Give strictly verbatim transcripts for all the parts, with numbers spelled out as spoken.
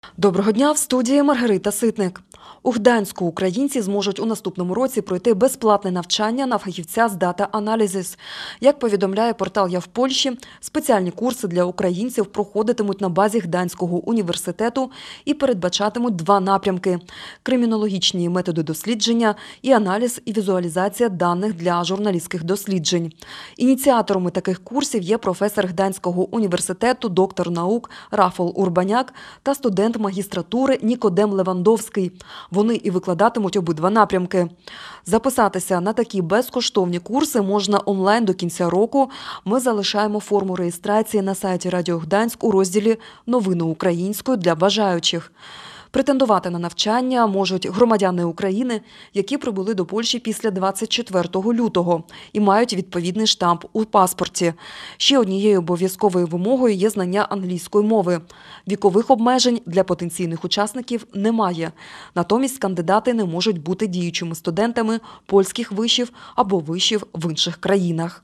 Доброго дня, в студії Маргарита Ситник. У Гданську українці зможуть у наступному році пройти безплатне навчання на фахівця з Data Analysis. Як повідомляє портал «Я в Польщі», спеціальні курси для українців проходитимуть на базі Гданського університету і передбачатимуть два напрямки – кримінологічні методи дослідження і аналіз і візуалізація даних для журналістських досліджень. Ініціаторами таких курсів є професор Гданського університету, доктор наук Рафал Урбаняк та студент магістратури Нікодем Левандовський. Вони і викладатимуть обидва напрямки. Записатися на такі безкоштовні курси можна онлайн до кінця року. Ми залишаємо форму реєстрації на сайті Радіо Гданськ у розділі «Новини українською» для бажаючих. Претендувати на навчання можуть громадяни України, які прибули до Польщі після двадцять четвертого лютого і мають відповідний штамп у паспорті. Ще однією обов'язковою вимогою є знання англійської мови. Вікових обмежень для потенційних учасників немає. Натомість кандидати не можуть бути діючими студентами польських вишів або вишів в інших країнах.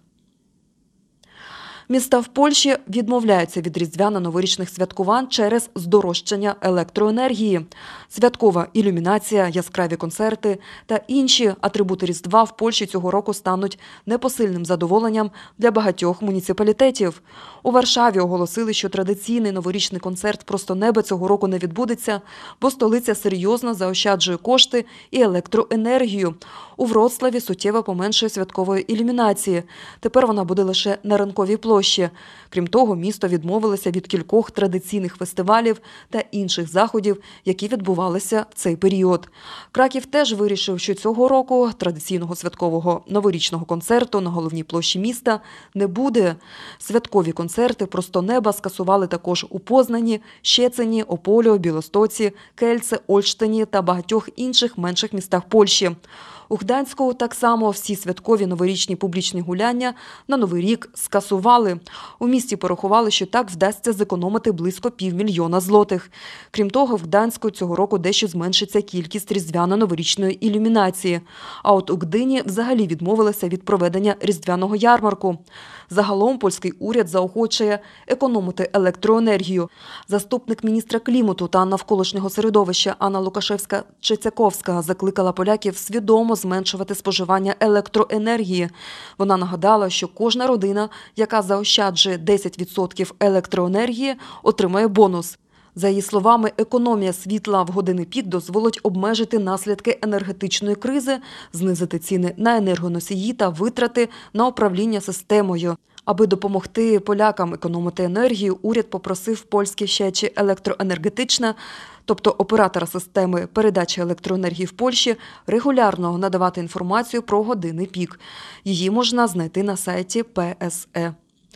Міста в Польщі відмовляються від різдвяно-новорічних святкувань через здорожчання електроенергії. Святкова ілюмінація, яскраві концерти та інші атрибути Різдва в Польщі цього року стануть непосильним задоволенням для багатьох муніципалітетів. У Варшаві оголосили, що традиційний новорічний концерт «Просто небо» цього року не відбудеться, бо столиця серйозно заощаджує кошти і електроенергію. У Вроцлаві суттєво поменшує святкової ілюмінації. Тепер вона буде лише на Ринковій площі. Крім того, місто відмовилося від кількох традиційних фестивалів та інших заходів, які відбувалися в цей період. Краків теж вирішив, що цього року традиційного святкового новорічного концерту на головній площі міста не буде. Святкові концерти «Просто неба» скасували також у Познані, Щецині, Ополі, Білостоці, Кельце, Ольштині та багатьох інших менших містах Польщі. У Гданську так само всі святкові новорічні публічні гуляння на Новий рік скасували. У місті порахували, що так вдасться зекономити близько півмільйона злотих. Крім того, в Гданську цього року дещо зменшиться кількість різдвяно-новорічної ілюмінації. А от у Гдині взагалі відмовилися від проведення різдвяного ярмарку. Загалом польський уряд заохочує економити електроенергію. Заступник міністра клімату та навколишнього середовища Анна Лукашевська-Чецяковська закликала поляків свідомо зменшувати споживання електроенергії. Вона нагадала, що кожна родина, яка заощаджує десять відсотків електроенергії, отримає бонус. За її словами, економія світла в години пік дозволить обмежити наслідки енергетичної кризи, знизити ціни на енергоносії та витрати на управління системою. Аби допомогти полякам економити енергію, уряд попросив польське Щечі електроенергетичне, тобто оператора системи передачі електроенергії в Польщі, регулярно надавати інформацію про години пік. Її можна знайти на сайті Пе Ес Е.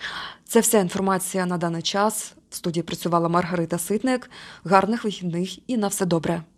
Це вся інформація на даний час. В студії працювала Маргарита Ситник. Гарних вихідних і на все добре.